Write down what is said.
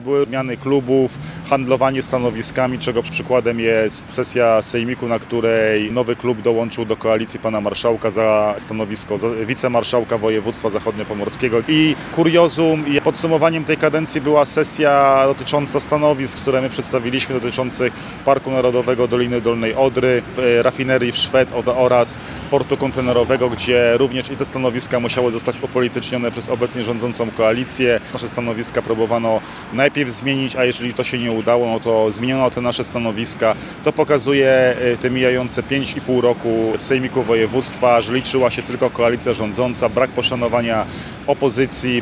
Były zmiany klubów, handlowanie stanowiskami, czego przykładem jest sesja sejmiku, na której nowy klub dołączył do koalicji pana marszałka za stanowisko wicemarszałka województwa zachodniopomorskiego. I kuriozum i podsumowaniem tej kadencji była sesja dotycząca stanowisk, które my przedstawiliśmy, dotyczących Parku Narodowego Doliny Dolnej Odry, rafinerii w Szwed oraz portu kontenerowego, gdzie również i te stanowiska musiały zostać upolitycznione przez obecnie rządzącą koalicję. Nasze stanowiska próbowano najpierw zmienić, a jeżeli to się nie udało, no to zmieniono te nasze stanowiska. To pokazuje te mijające 5,5 roku w Sejmiku Województwa, że liczyła się tylko koalicja rządząca, brak poszanowania opozycji.